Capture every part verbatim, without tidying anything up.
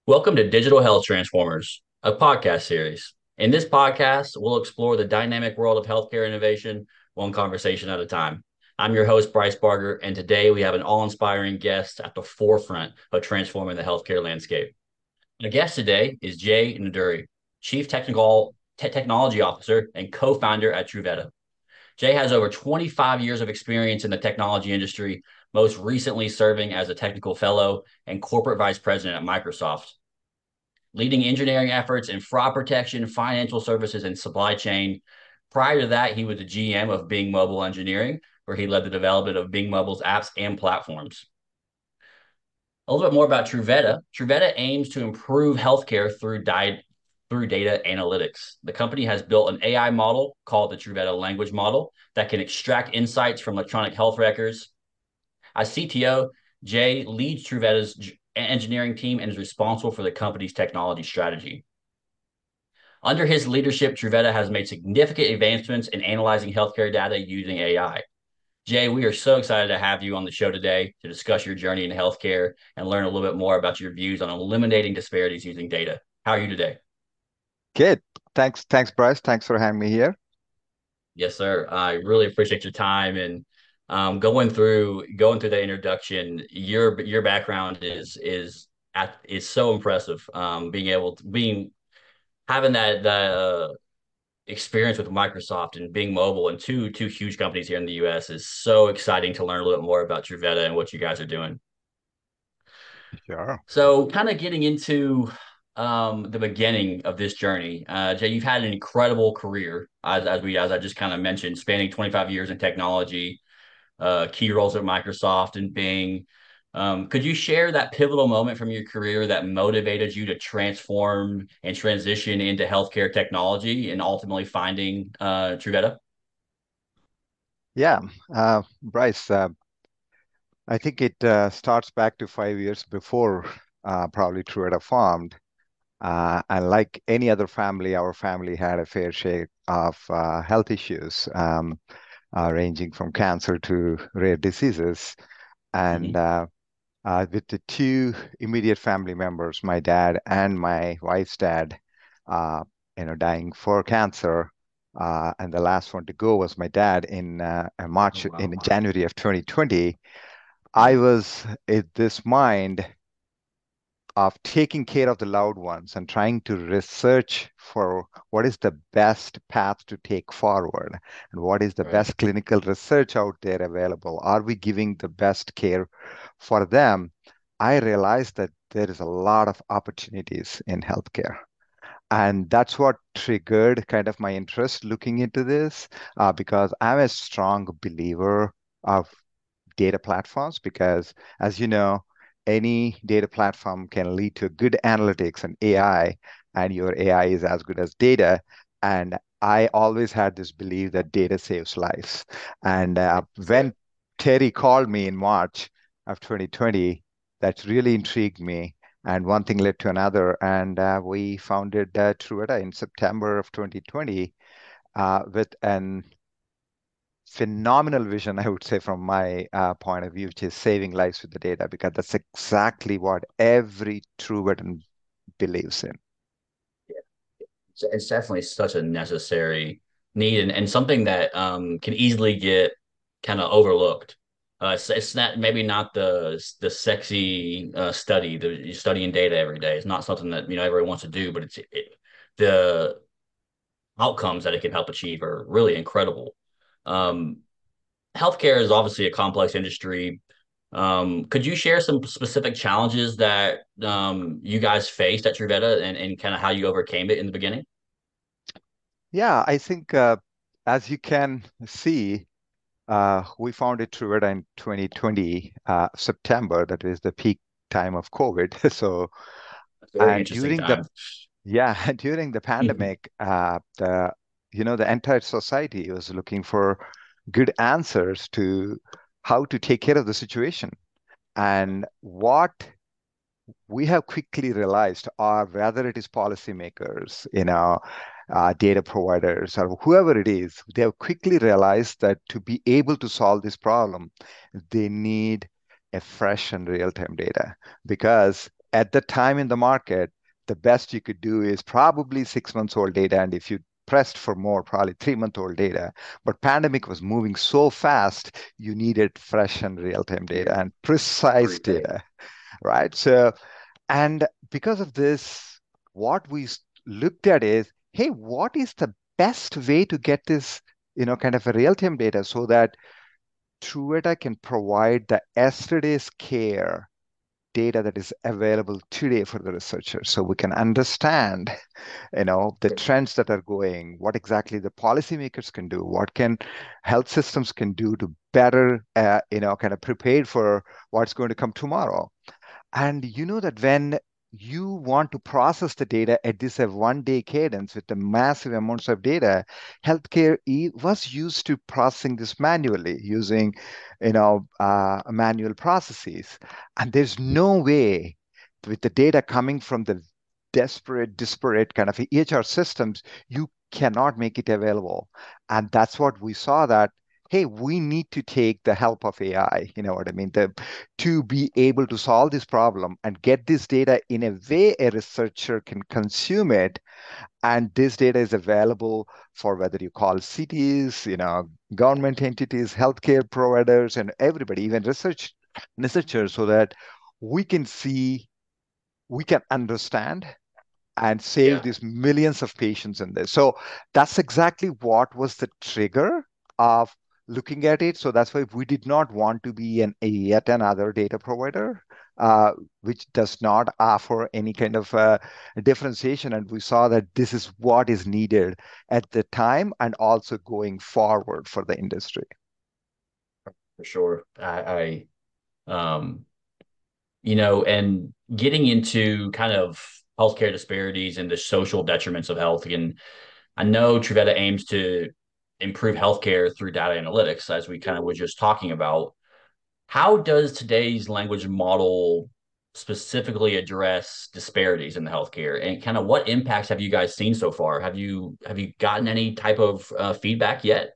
Welcome to Digital Health Transformers, a podcast series. In this podcast, we'll explore the dynamic world of healthcare innovation, one conversation at a time. I'm your host, Bryce Barger, and today we have an all inspiring guest at the forefront of transforming the healthcare landscape. The guest today is Jay Naduri, Chief Technical Te- Technology Officer and co founder at Truveta. Jay has over twenty-five years of experience in the technology industry, most recently serving as a technical fellow and corporate vice president at Microsoft, leading engineering efforts in fraud protection, financial services, and supply chain. Prior to that, he was the G M of Bing Mobile Engineering, where he led the development of Bing Mobile's apps and platforms. A little bit more about Truveta. Truveta aims to improve healthcare through diet through data analytics. The company has built an A I model called the Truveta language model that can extract insights from electronic health records. As C T O, Jay leads Truveta's engineering team and is responsible for the company's technology strategy. Under his leadership, Truveta has made significant advancements in analyzing healthcare data using A I. Jay, we are so excited to have you on the show today to discuss your journey in healthcare and learn a little bit more about your views on eliminating disparities using data. How are you today? Good. Thanks, thanks, Bryce. Thanks for having me here. Yes, sir. I really appreciate your time and um, going through going through the introduction. Your your background is is at, is so impressive. Um, being able to being having that that uh, experience with Microsoft and Bing Mobile and two two huge companies here in the U S is so exciting to learn a little bit more about Truveta and what you guys are doing. Sure. So, kind of getting into um, the beginning of this journey, uh, Jay, you've had an incredible career, as, as we as I just kind of mentioned, spanning twenty-five years in technology, uh, key roles at Microsoft and Bing. Um, could you share that pivotal moment from your career that motivated you to transform and transition into healthcare technology and ultimately finding uh, Truveta? Yeah. Uh, Bryce, uh, I think it uh, starts back to five years before uh, probably Truetta formed. Uh, and like any other family, our family had a fair share of uh, health issues, um, uh, ranging from cancer to rare diseases. And Mhm. uh, uh, with the two immediate family members, my dad and my wife's dad, uh, you know, dying for cancer. Uh, and the last one to go was my dad in uh, uh, Oh, March, wow. in January of twenty twenty. I Mhm. was in this mind of taking care of the loved ones and trying to research for what is the best path to take forward and what is the Right. best clinical research out there available. Are we giving the best care for them? I realized that there is a lot of opportunities in healthcare. And that's what triggered kind of my interest looking into this, uh, because I'm a strong believer of data platforms because, as you know, any data platform can lead to good analytics and A I, and your A I is as good as data. And I always had this belief that data saves lives. And uh, Yeah. when Terry called me in March of twenty twenty, that really intrigued me. And one thing led to another, and uh, we founded uh, Trueta in September of twenty twenty uh, with an phenomenal vision, I would say, from my uh, point of view, which is saving lives with the data, because that's exactly what every true veteran believes in. It's, it's definitely such a necessary need and, and something that um, can easily get kind of overlooked. Uh, it's, it's not maybe not the the sexy uh, study, the studying data every day. It's not something that you know everyone wants to do, but it's it, the outcomes that it can help achieve are really incredible. Um, Healthcare is obviously a complex industry. Um, could you share some specific challenges that um, you guys faced at Truveta and, and kind of how you overcame it in the beginning? Yeah, I think uh, as you can see, uh, we founded Truveta in twenty twenty, uh, September. That is the peak time of COVID. So, Very and interesting during the time. yeah, during the pandemic, uh, the you know the entire society was looking for good answers to how to take care of the situation. And what we have quickly realized, or whether it is policymakers, you know, uh, data providers, or whoever it is, they have quickly realized that to be able to solve this problem, they need a fresh and real-time data because at the time in the market, the best you could do is probably six months old data. And if you pressed for more, probably three month old data. But pandemic was moving so fast, you needed fresh and real time data and precise data, right? So, and because of this, what we looked at is, hey, what is the best way to get this, you know, kind of a real time data so that Truveta can provide the yesterday's care data that is available today for the researchers so we can understand you know the trends that are going, what exactly the policymakers can do, what can health systems can do to better uh, you know kind of prepare for what's going to come tomorrow. And you know that when you want to process the data at this a one day cadence with the massive amounts of data, healthcare e- was used to processing this manually using, you know, uh, manual processes. And there's no way with the data coming from the desperate, disparate kind of E H R systems, you cannot make it available. And that's what we saw that hey, we need to take the help of A I, you know what I mean, the, to be able to solve this problem and get this data in a way a researcher can consume it. And this data is available for whether you call cities, you know, government entities, healthcare providers, and everybody, even research researchers, so that we can see, we can understand and save Yeah. these millions of patients in this. So that's exactly what was the trigger of looking at it. So that's why we did not want to be an a yet another data provider, uh, which does not offer any kind of uh, differentiation. And we saw that this is what is needed at the time and also going forward for the industry. For sure. I, I um, you know, and getting into kind of healthcare disparities and the social detriments of health. And I know Truveta aims to improve healthcare through data analytics, as we kind of were just talking about. How does today's language model specifically address disparities in the healthcare, and kind of what impacts have you guys seen so far? Have you have you gotten any type of uh, feedback yet?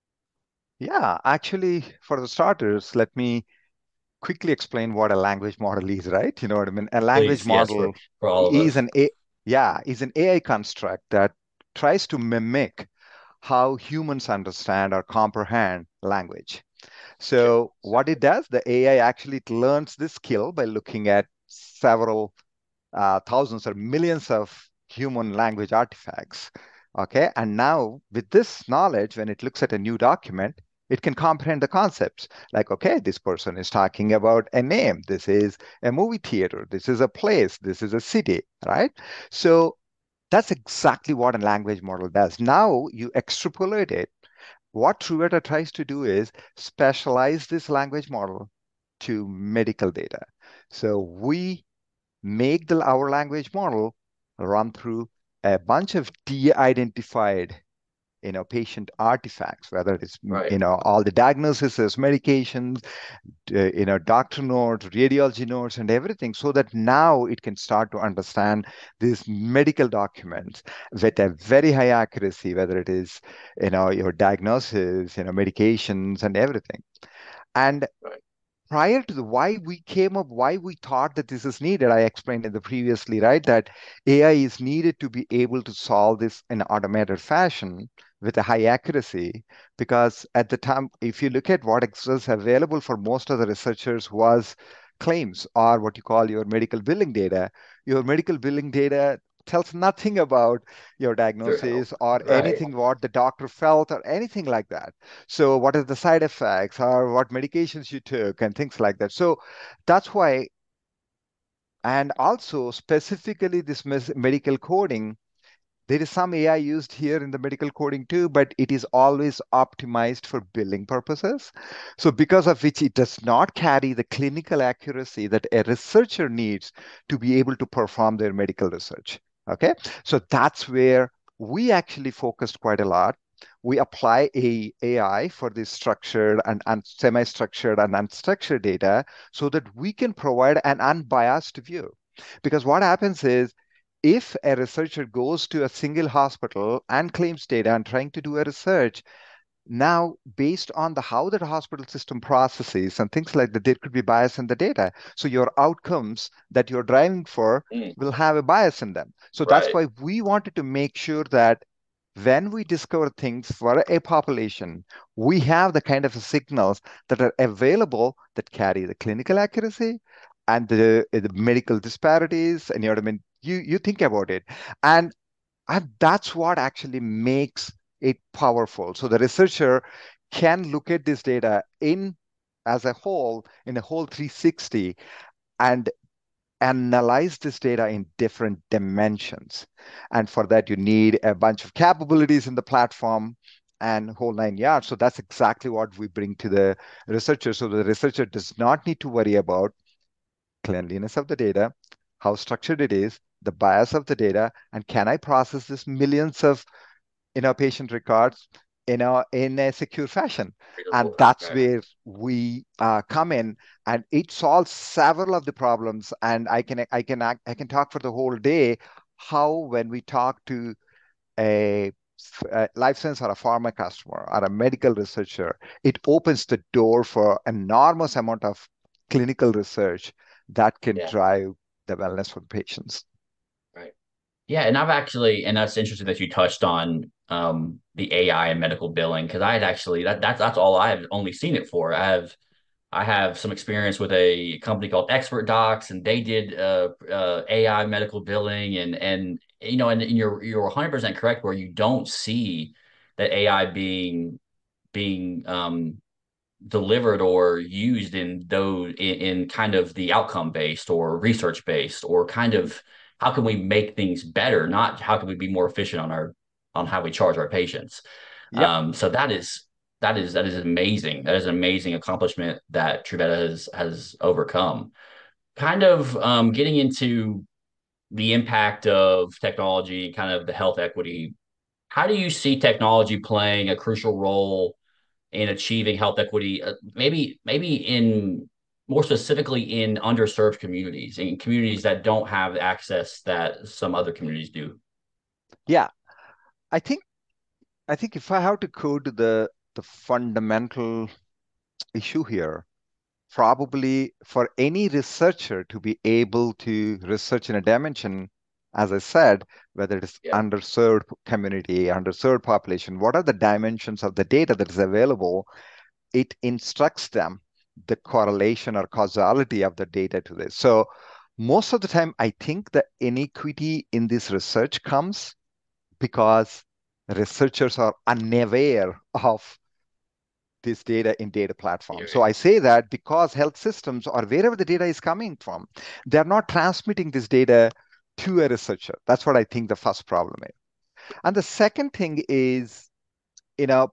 Yeah, actually, for the starters, let me quickly explain what a language model is, right? You know what I mean? A language Please, yes, for model for all of is us. an A, yeah, is an A I construct that tries to mimic how humans understand or comprehend language. Okay. So what it does, the A I actually learns this skill by looking at several uh, thousands or millions of human language artifacts. Okay. And now with this knowledge, when it looks at a new document, it can comprehend the concepts like, okay, this person is talking about a name. This is a movie theater. This is a place. This is a city, right? So that's exactly what a language model does. Now you extrapolate it. What Truveta tries to do is specialize this language model to medical data. So we make the, our language model run through a bunch of de-identified you know patient artifacts, whether it's Right. you know all the diagnoses, medications, uh, you know doctor notes, radiology notes, and everything, so that now it can start to understand these medical documents with a very high accuracy, whether it is you know your diagnosis, you know medications, and everything. And Right. prior to the why we came up, why we thought that this is needed, I explained in the previously, right, that A I is needed to be able to solve this in automated fashion with a high accuracy. Because at the time, if you look at what was available for most of the researchers was claims or what you call your medical billing data. Your medical billing data tells nothing about your Sure. diagnosis or Right. anything what the doctor felt or anything like that. So what are the side effects or what medications you took and things like that. So that's why, and also specifically this mes- medical coding, there is some A I used here in the medical coding too, but it is always optimized for billing purposes. So because of which it does not carry the clinical accuracy that a researcher needs to be able to perform their medical research. Okay. So that's where we actually focused quite a lot. We apply a AI for this structured and, and semi-structured and unstructured data so that we can provide an unbiased view. Because what happens is if a researcher goes to a single hospital and claims data and trying to do a research, Now, based on the how that hospital system processes and things like that, there could be bias in the data. So your outcomes that you're driving for Mm, will have a bias in them. So that's right. why we wanted to make sure that when we discover things for a population, we have the kind of signals that are available that carry the clinical accuracy and the, the medical disparities. And you know what I mean? You you think about it. And and that's what actually makes it powerful. So the researcher can look at this data in as a whole, in a whole three sixty, and analyze this data in different dimensions. And for that, you need a bunch of capabilities in the platform and whole nine yards. So that's exactly what we bring to the researcher. So the researcher does not need to worry about cleanliness of the data, how structured it is, the bias of the data, and can I process this millions of you know patient records in a in a secure fashion. And that's Right. where we uh, come in, and it solves several of the problems. And I can I can I can talk for the whole day how when we talk to a, a life science or a pharma customer or a medical researcher, it opens the door for enormous amount of clinical research that can Yeah. drive the wellness for the patients. Right. Yeah, and I've actually, and that's interesting that you touched on um, the A I and medical billing because I had actually that that's that's all I've only seen it for. I have I have some experience with a company called Expert Docs, and they did uh, uh, A I medical billing, and and you know, and, and you're you're one hundred percent correct where you don't see that A I being being um, delivered or used in those in, in kind of the outcome based or research based or kind of how can we make things better, not how can we be more efficient on our on how we charge our patients. Yep. Um, so that is that is that is amazing. That is an amazing accomplishment that Truveta has has overcome. Kind of um, getting into the impact of technology, kind of the health equity. How do you see technology playing a crucial role in achieving health equity, uh, maybe maybe in more specifically in underserved communities, in communities that don't have access that some other communities do? Yeah. I think I think if I have to go to the the fundamental issue here, probably for any researcher to be able to research in a dimension, as I said, whether it is Yeah. underserved community, underserved population, what are the dimensions of the data that is available? It instructs them the correlation or causality of the data to this. So most of the time, I think the inequity in this research comes because researchers are unaware of this data in data platforms. So Right. I say that because health systems or wherever the data is coming from, they're not transmitting this data to a researcher. That's what I think the first problem is. And the second thing is, you know,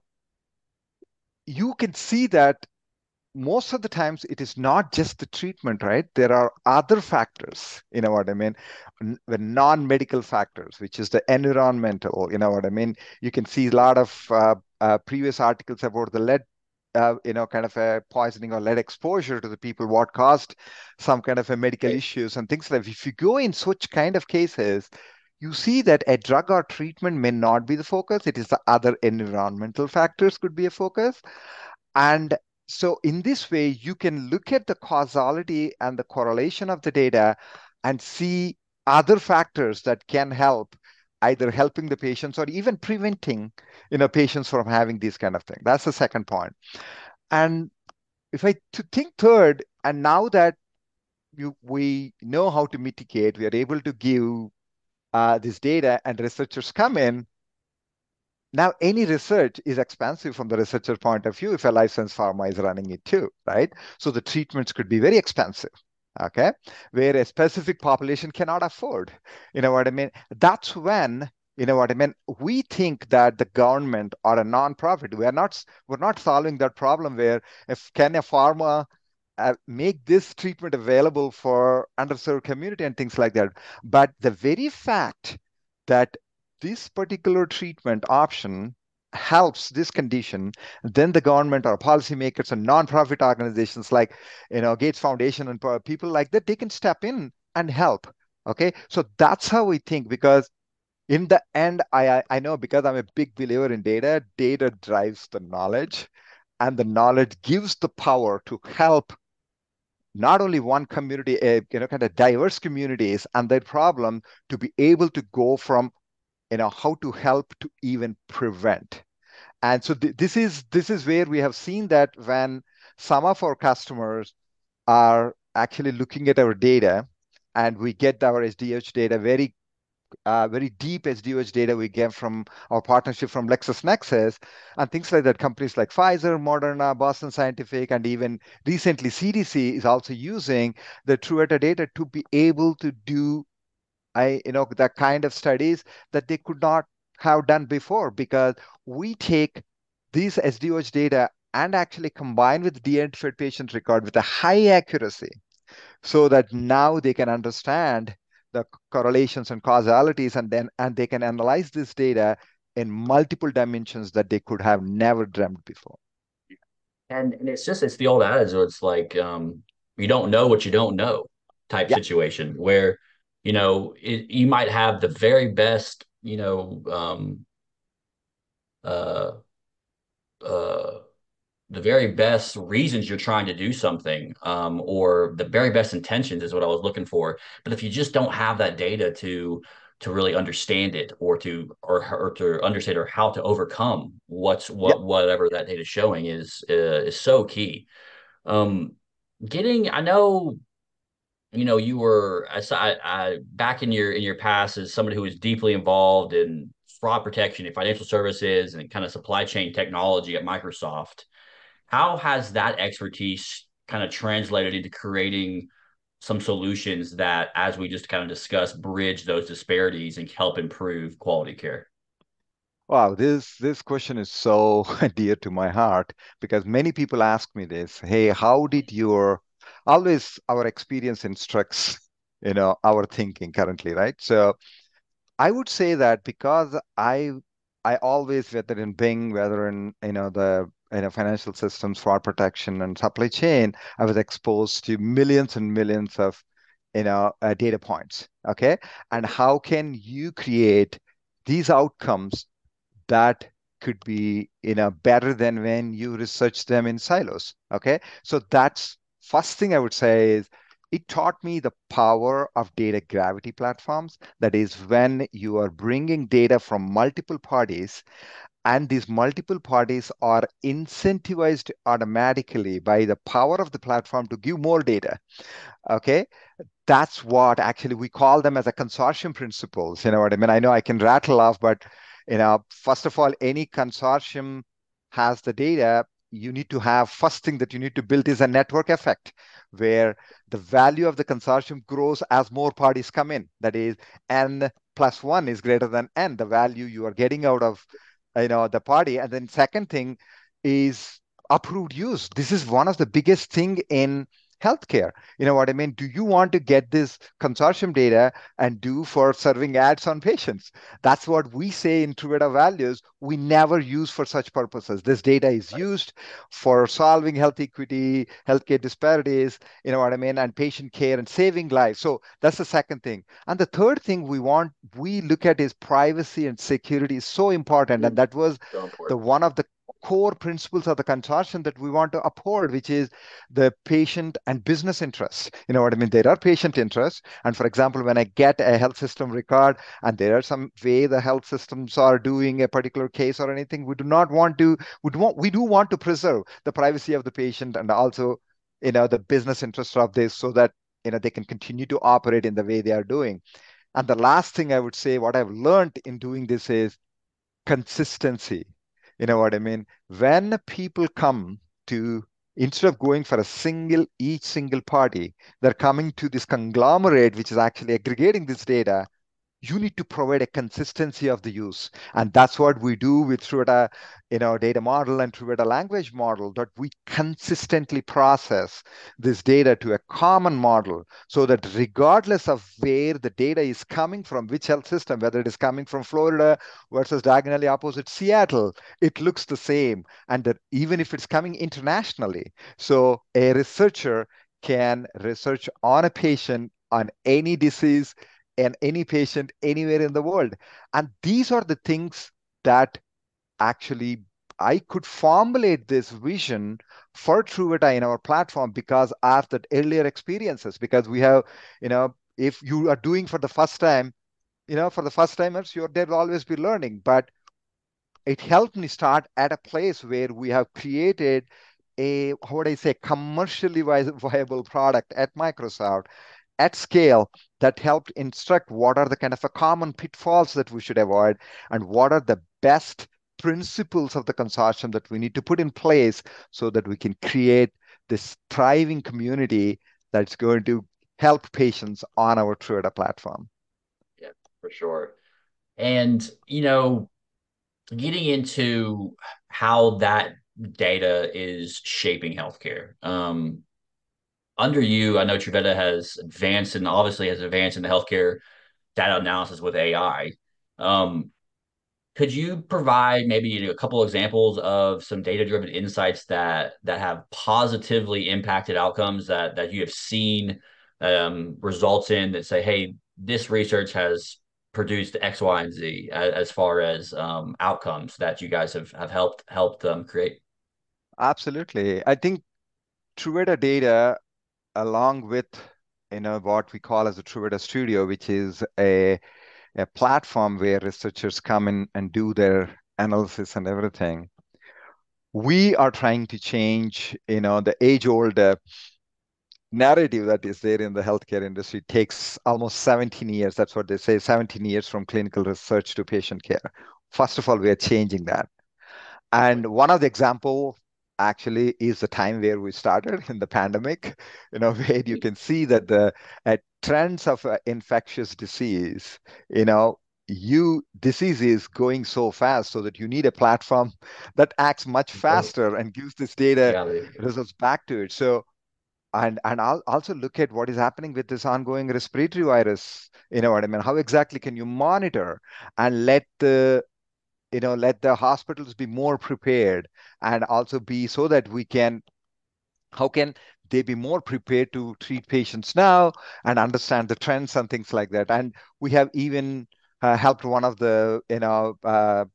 you can see that most of the times it is not just the treatment, right? There are other factors, you know what I mean? N- The non-medical factors, which is the environmental, you know what I mean? You can see a lot of uh, uh, previous articles about the lead, uh, you know, kind of a poisoning or lead exposure to the people, what caused some kind of a medical Right. issues and things like that. If you go in such kind of cases, you see that a drug or treatment may not be the focus. It is the other environmental factors could be a focus. And so in this way, you can look at the causality and the correlation of the data and see other factors that can help either helping the patients or even preventing, you know, patients from having these kind of things. That's the second point. And if I to think third, and now that you, we know how to mitigate, we are able to give uh, this data and researchers come in. Now, any research is expensive from the researcher point of view if a licensed pharma is running it too, right? So the treatments could be very expensive, okay? Where a specific population cannot afford. You know what I mean? That's when, you know what I mean? We think that the government or a nonprofit, we are not, we're not solving that problem where if can a pharma uh, make this treatment available for underserved community and things like that. But the very fact that this particular treatment option helps this condition, then the government or policymakers and nonprofit organizations like, you know, Gates Foundation and people like that, they can step in and help. Okay, so that's how we think because In the end, I, I I know because I'm a big believer in data, data drives the knowledge, and the knowledge gives the power to help not only one community, uh, you know, kind of diverse communities and their problem to be able to go from, you know, how to help to even prevent. And so th this is this is where we have seen that when some of our customers are actually looking at our data, and we get our S D H data very uh, very deep S D O H data we get from our partnership from LexisNexis and things like that. Companies like Pfizer, Moderna, Boston Scientific, and even recently C D C is also using the Trueta data to be able to do I, you know, the kind of studies that they could not have done before because we take these S D O H data and actually combine with de-identified patient record with a high accuracy so that now they can understand the correlations and causalities and then and they can analyze this data in multiple dimensions that they could have never dreamt before. And and it's just it's the old adage. So it's like um, you don't know what you don't know type Yeah, situation where you know it, you might have the very best you know um, uh, uh, the very best reasons you're trying to do something um, or the very best intentions is what I was looking for. But if you just don't have that data to to really understand it or to or, or to understand or how to overcome what's yeah, what whatever that data is showing is uh, is so key. Um, getting I know you know you were I, I, I back in your in your past as somebody who was deeply involved in fraud protection and financial services and kind of supply chain technology at Microsoft. How has that expertise kind of translated into creating some solutions that, as we just kind of discussed, bridge those disparities and help improve quality care? wow, this this question is so dear to my heart because many people ask me this, hey, how did your always our experience instructs, you know, our thinking currently, right? So I would say that because I I always, whether in Bing, whether in you know the you know financial systems, fraud protection, and supply chain, I was exposed to millions and millions of you know uh, data points. Okay, and how can you create these outcomes that could be you know better than when you research them in silos? Okay, so that's first thing I would say is it taught me the power of data gravity platforms. That is when you are bringing data from multiple parties and these multiple parties are incentivized automatically by the power of the platform to give more data. Okay, that's what actually we call them as a consortium principles. You know what I mean? I know I can rattle off, but you know, first of all, any consortium has the data. You need to have first thing that you need to build is a network effect where the value of the consortium grows as more parties come in. That is, n plus one is greater than n, the value you are getting out of you know the party. And then second thing is approved use. This is one of the biggest thing in healthcare. You know what I mean? Do you want to get this consortium data and do for serving ads on patients? That's what we say in Truveta Values. We never use for such purposes. This data is used for solving health equity, healthcare disparities, you know what I mean, and patient care and saving lives. So that's the second thing. And the third thing we want, we look at is privacy and security is so important. And that was So the important. one of the core principles of the consortium that we want to uphold, which is the patient and business interests. You know what I mean? There are patient interests. And for example, when I get a health system record and there are some way the health systems are doing a particular case or anything, we do not want to, we do, want, we do want to preserve the privacy of the patient and also, you know, the business interests of this so that, you know, they can continue to operate in the way they are doing. And the last thing I would say, what I've learned in doing this is consistency. You know what I mean? When people come to, instead of going for a single, each single party, they're coming to this conglomerate, which is actually aggregating this data. You need to provide a consistency of the use. And that's what we do with Trueta, you know, data model and Trueta language model, that we consistently process this data to a common model so that regardless of where the data is coming from, which health system, whether it is coming from Florida versus diagonally opposite Seattle, it looks the same. And that even if it's coming internationally, so a researcher can research on a patient on any disease and any patient anywhere in the world. And these are the things that actually I could formulate this vision for Truveta in our platform because of that earlier experiences. Because we have, you know, if you are doing for the first time, you know, for the first timers, you're there will always be learning. But it helped me start at a place where we have created a, how would I say, commercially viable product at Microsoft at scale that helped instruct what are the kind of a common pitfalls that we should avoid and what are the best principles of the consortium that we need to put in place so that we can create this thriving community that's going to help patients on our Truveta platform. Yeah, for sure. And, you know, getting into how that data is shaping healthcare. Um, under you, I know Truveta has advanced and obviously has advanced in the healthcare data analysis with A I. Um, could you provide maybe you know, a couple examples of some data-driven insights that that have positively impacted outcomes that that you have seen um, results in that say, hey, this research has produced X, Y, and Z as, as far as um, outcomes that you guys have have helped helped them create? Absolutely. I think Truveta data, along with you know what we call as a Truveta Studio, which is a a platform where researchers come in and do their analysis and everything. We are trying to change, you know, the age-old uh, narrative that is there in the healthcare industry. It takes almost seventeen years. That's what they say, seventeen years from clinical research to patient care. First of all, we are changing that. And one of the example actually is the time where we started in the pandemic, you know, where you can see that the uh, trends of uh, infectious disease, you know, you disease is going so fast so that you need a platform that acts much faster and gives this data Yeah, results back to it. So and and I'll also look at what is happening with this ongoing respiratory virus. You know what I mean? How exactly can you monitor and let the you know let the hospitals be more prepared and also be so that we can how can they be more prepared to treat patients now and understand the trends and things like that. And we have even uh, helped one of the you know uh,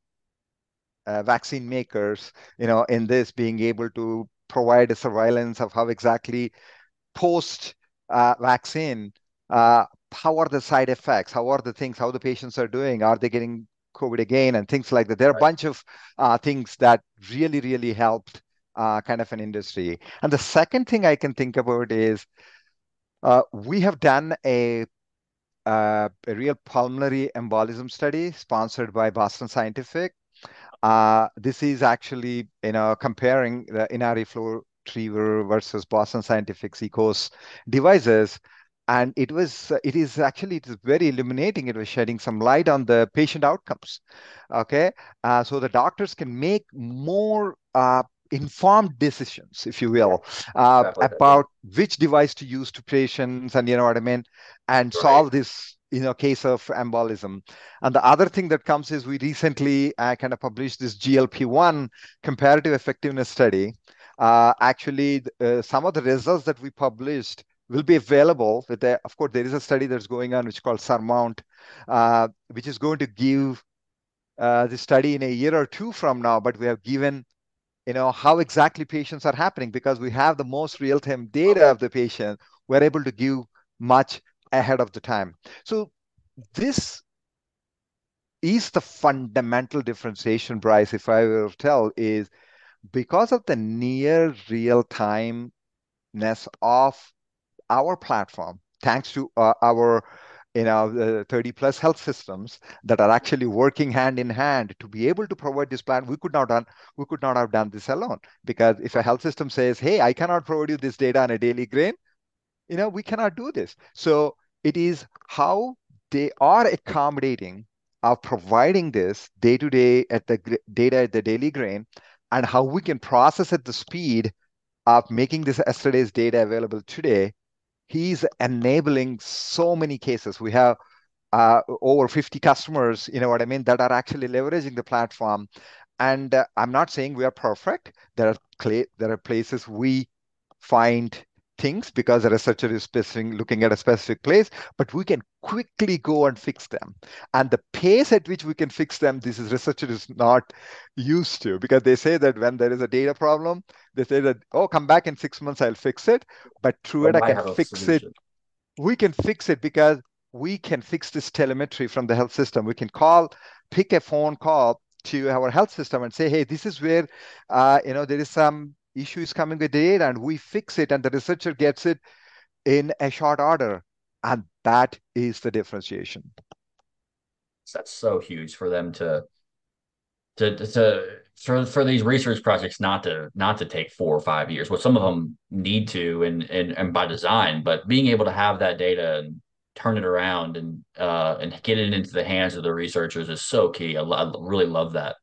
uh, vaccine makers you know in this being able to provide a surveillance of how exactly post uh, vaccine, uh, how are the side effects? How are the things? How the patients are doing? Are they getting COVID again? And things like that. There are a right. bunch of uh, things that really, really helped uh, kind of an industry. And the second thing I can think about is uh, we have done a uh, a real pulmonary embolism study sponsored by Boston Scientific. Uh, this is actually, you know, comparing the Inari Flow Retriever versus Boston Scientific's ECOS devices. And it was, it is actually, it is very illuminating. It was shedding some light on the patient outcomes. Okay. Uh, so the doctors can make more uh, informed decisions, if you Yeah, will, uh, exactly. about which device to use to patients and, you know what I mean, and Right. solve this, you know, case of embolism. And the other thing that comes is we recently uh, kind of published this G L P one comparative effectiveness study. Uh, actually, uh, some of the results that we published will be available with the, of course, there is a study that's going on which is called Surmount, uh, which is going to give uh, the study in a year or two from now, but we have given you know how exactly patients are happening because we have the most real-time data of the patient. We're able to give much ahead of the time. So this is the fundamental differentiation, Bryce, if I will tell, is because of the near real timeness of our platform, thanks to uh, our you know the thirty plus health systems that are actually working hand in hand to be able to provide this plan. We could not done we could not have done this alone because if a health system says, hey, I cannot provide you this data on a daily grain, you know, we cannot do this. So it is how they are accommodating of providing this day to day at the gr- data at the daily grain and how we can process at the speed of making this yesterday's data available today. He's enabling so many cases. We have uh, over fifty customers, you know what I mean, that are actually leveraging the platform. And uh, I'm not saying we are perfect. There are cla- there are places we find things because a researcher is specific, looking at a specific place, but we can quickly go and fix them. And the pace at which we can fix them, this is researcher is not used to, because they say that when there is a data problem, they say that, oh, come back in six months, I'll fix it. But Or Trueta might can have a fix it. solution. We can fix it because we can fix this telemetry from the health system. We can call, pick a phone call to our health system and say, hey, this is where, uh, you know, there is some issues coming with the data, and we fix it, and the researcher gets it in a short order. And that is the differentiation. That's so huge for them to to to for for these research projects not to not to take four or five years. Well, some of them need to, and and and by design, but being able to have that data and turn it around and uh and get it into the hands of the researchers is so key. I, I really love that.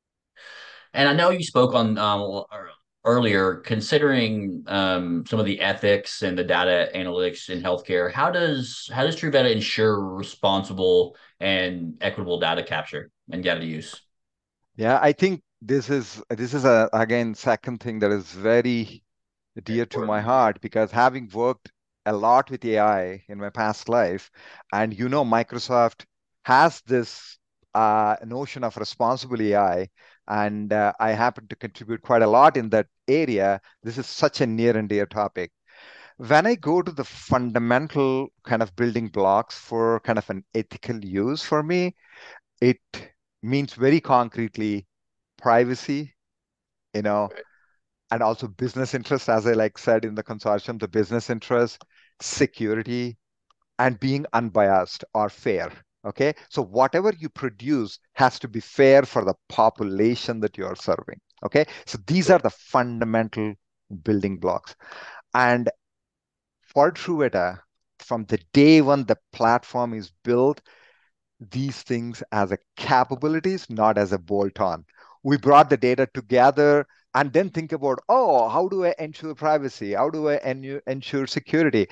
And I know you spoke on um, earlier, considering um, some of the ethics and the data analytics in healthcare. How does how does Truveta ensure responsible and equitable data capture and data use? Yeah, I think this is this is a again second thing that is very dear to my Important. heart, because having worked a lot with A I in my past life, and you know, Microsoft has this uh, notion of responsible A I, and uh, I happen to contribute quite a lot in that area. This is such a near and dear topic. When I go to the fundamental kind of building blocks for kind of an ethical use for me, it means very concretely privacy, you know, Right. and also business interests, as I like said in the consortium, the business interests, security, and being unbiased or fair. Okay. So whatever you produce has to be fair for the population that you are serving. Okay. So these are the fundamental building blocks. And for Trueta, from the day one the platform is built, these things as a capabilities, not as a bolt-on. We brought the data together and then think about, oh, how do I ensure privacy? How do I en ensure security?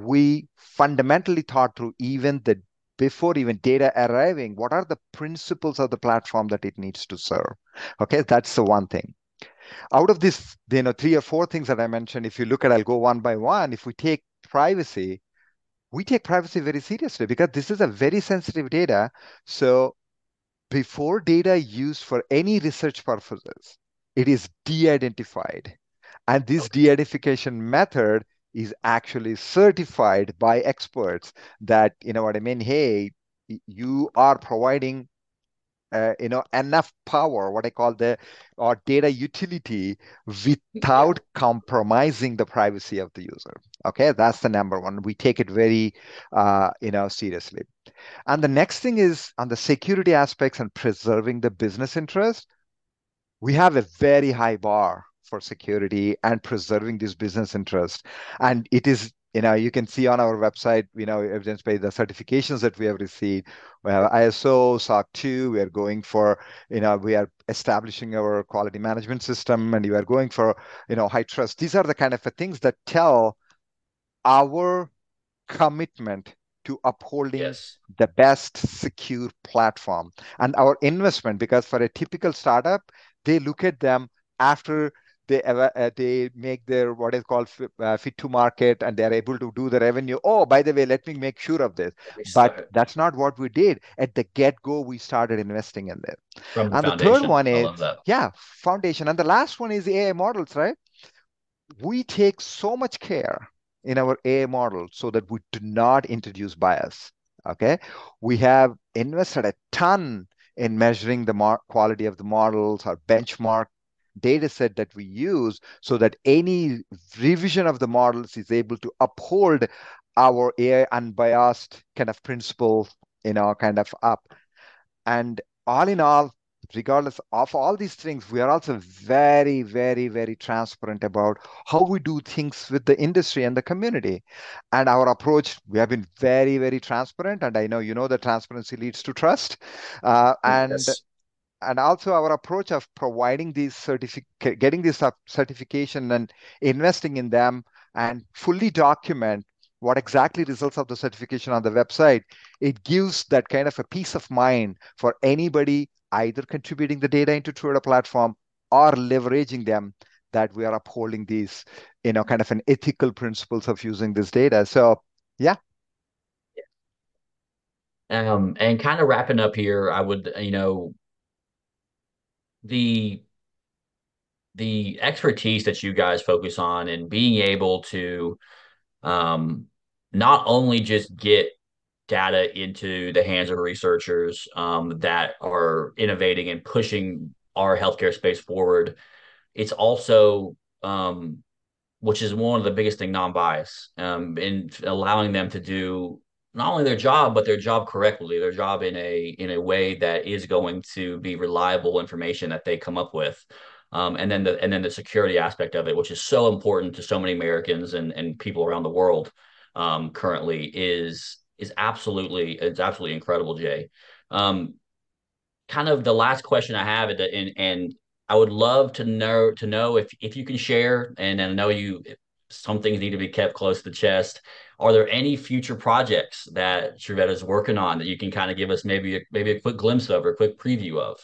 We fundamentally thought through even the before even data arriving, what are the principles of the platform that it needs to serve? Okay, that's the one thing. Out of this, you know, three or four things that I mentioned, if you look at, I'll go one by one. If we take privacy, we take privacy very seriously because this is a very sensitive data. So before data used for any research purposes, it is de-identified. And this Okay. de-identification method is actually certified by experts that, you know what I mean? Hey, you are providing uh, you know, enough power, what I call the or data utility, Yeah. without compromising the privacy of the user. Okay, that's the number one. We take it very, uh, you know, seriously. And the next thing is on the security aspects and preserving the business interest. We have a very high bar for security and preserving this business interest. And it is, you know, you can see on our website, you know, evidence by the certifications that we have received. We have I S O, S O C two, we are going for, you know, we are establishing our quality management system, and you are going for, you know, high trust. These are the kind of things that tell our commitment to upholding Yes. the best secure platform and our investment, because for a typical startup, they look at them after they ever uh, they make their what is called fit, uh, fit to market, and they're able to do the revenue. Oh, by the way, let me make sure of this. We But start that's not what we did at the get-go. We started investing in it. from the And the third foundation. one I is, love that. yeah, foundation. And the last one is A I models, right? We take so much care in our A I model so that we do not introduce bias. Okay. We have invested a ton in measuring the quality of the models, our benchmark data set that we use, so that any revision of the models is able to uphold our A I unbiased kind of principle, you know, kind of up. And all in all, regardless of all these things, we are also very, very, very transparent about how we do things with the industry and the community. And our approach, we have been very, very transparent. And I know you know that transparency leads to trust. Uh, and Yes. and also our approach of providing these certificate, getting this certification and investing in them and fully document what exactly results of the certification on the website, it gives that kind of a peace of mind for anybody either contributing the data into Trueta platform or leveraging them, that we are upholding these, you know, kind of an ethical principles of using this data. So yeah. Um, and kind of wrapping up here, I would, you know, the the expertise that you guys focus on and being able to um, not only just get data into the hands of researchers um, that are innovating and pushing our healthcare space forward, it's also um, which is one of the biggest thing, non-bias, um, in allowing them to do not only their job, but their job correctly, their job in a in a way that is going to be reliable information that they come up with. Um, and then the and then the security aspect of it, which is so important to so many Americans and, and people around the world um, currently, is is absolutely it's absolutely incredible, Jay. Um, kind of the last question I have, and and I would love to know to know if if you can share, and I know you some things need to be kept close to the chest. Are there any future projects that Truveta is working on that you can kind of give us maybe a, maybe a quick glimpse of or a quick preview of?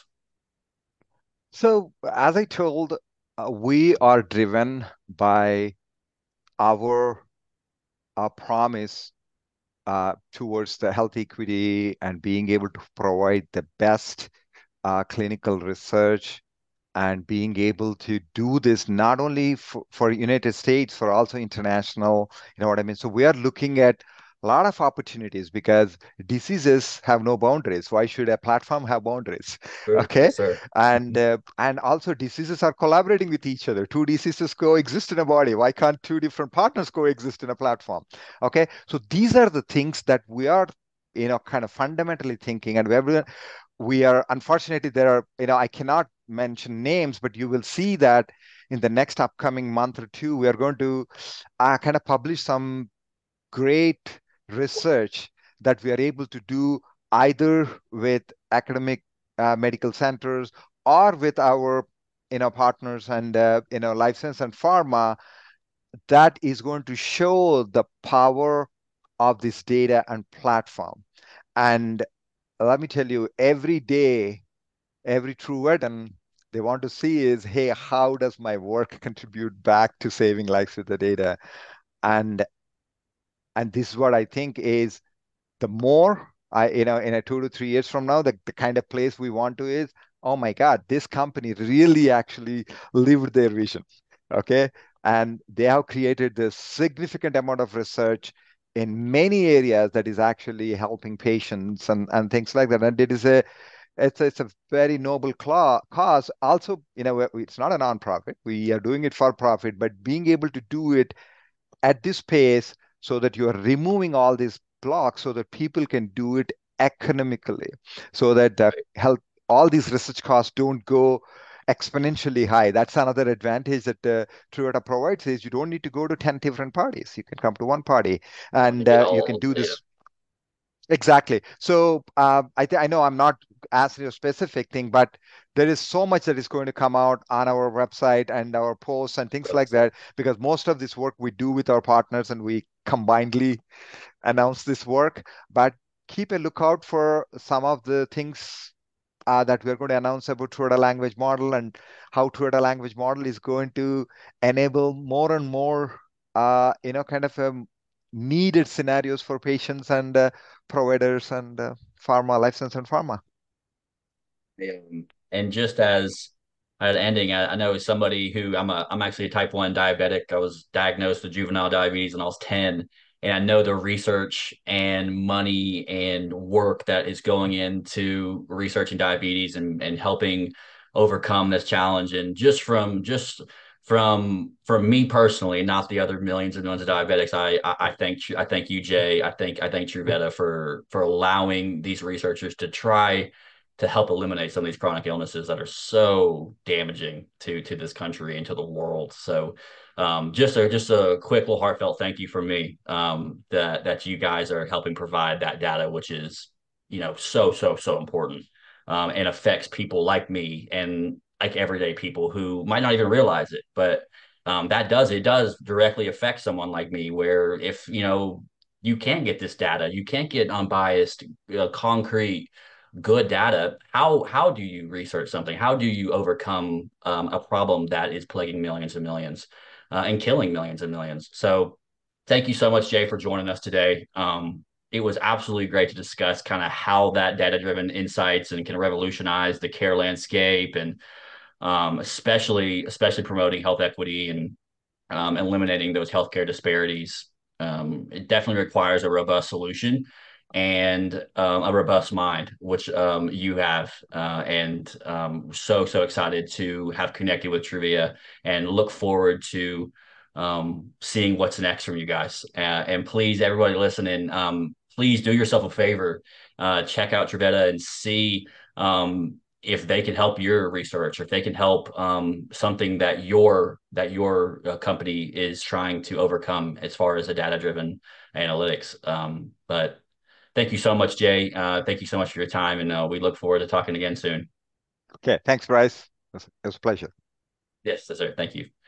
So as I told, uh, we are driven by our, our promise uh, towards the health equity and being able to provide the best uh, clinical research and being able to do this not only for, for United States, for also international, you know what I mean? So we are looking at a lot of opportunities because diseases have no boundaries. Why should a platform have boundaries? True. Okay. Yes, sir. And uh, and also diseases are collaborating with each other. Two diseases coexist in a body. Why can't two different partners coexist in a platform? Okay. So these are the things that we are, you know, kind of fundamentally thinking, and everyone we are unfortunately there are, you know, I cannot mention names, but you will see that in the next upcoming month or two, we are going to uh, kind of publish some great research that we are able to do either with academic uh, medical centers or with our, you know, partners and uh, you know, life science and pharma, that is going to show the power of this data and platform. And let me tell you, every day every true and they want to see is, hey, how does my work contribute back to saving lives with the data? And and this is what I think is the more I, you know, in a two to three years from now, the, the kind of place we want to is, oh my God, this company really actually lived their vision. Okay. And they have created this significant amount of research in many areas that is actually helping patients and, and things like that. And it is a it's it's a very noble cla cause. Also, you know, it's not a nonprofit. We are doing it for profit, but being able to do it at this pace so that you are removing all these blocks so that people can do it economically, so that the health, all these research costs don't go exponentially high. That's another advantage that uh, Toyota provides is you don't need to go to ten different parties. You can come to one party To and get uh, you can all do the data. this. Exactly. So uh, I th I know I'm not asking a specific thing, but there is so much that is going to come out on our website and our posts and things like that, because most of this work we do with our partners and we combinedly announce this work. But keep a lookout for some of the things uh, that we're going to announce about Toyota language model and how Toyota language model is going to enable more and more, uh, you know, kind of um, needed scenarios for patients and uh, providers and uh, pharma, life science and pharma. Um, and just as an ending, I, I know somebody who I'm a I'm actually a type one diabetic. I was diagnosed with juvenile diabetes when I was ten, and I know the research and money and work that is going into researching diabetes and and helping overcome this challenge. And just from just from from me personally, not the other millions and millions of diabetics, I I, I thank I thank you, Jay. I think I thank Truveta for for allowing these researchers to try to help eliminate some of these chronic illnesses that are so damaging to to this country and to the world. So um, just a just a quick little heartfelt thank you from me um, that that you guys are helping provide that data, which is you know so so so important um, and affects people like me and like everyday people who might not even realize it, but um, that does it does directly affect someone like me. Where if you know you can't get this data, you can't get unbiased, uh, concrete good data, how how do you research something? How do you overcome um, a problem that is plaguing millions and millions uh, and killing millions and millions? So, thank you so much, Jay, for joining us today. Um, it was absolutely great to discuss kind of how that data-driven insights and can revolutionize the care landscape, and um, especially especially promoting health equity and um, eliminating those healthcare disparities. Um, it definitely requires a robust solution and um, a robust mind, which um, you have. Uh, and um, so, so excited to have connected with Truvia and look forward to um, seeing what's next from you guys. Uh, and please, everybody listening, um, please do yourself a favor, uh, check out Truveta and see um, if they can help your research, if they can help um, something that your that your uh, company is trying to overcome as far as a data driven analytics. Um, but thank you so much, Jay. Uh, thank you so much for your time, and uh, we look forward to talking again soon. Okay, thanks, Bryce. It was, it was a pleasure. Yes, sir. Thank you.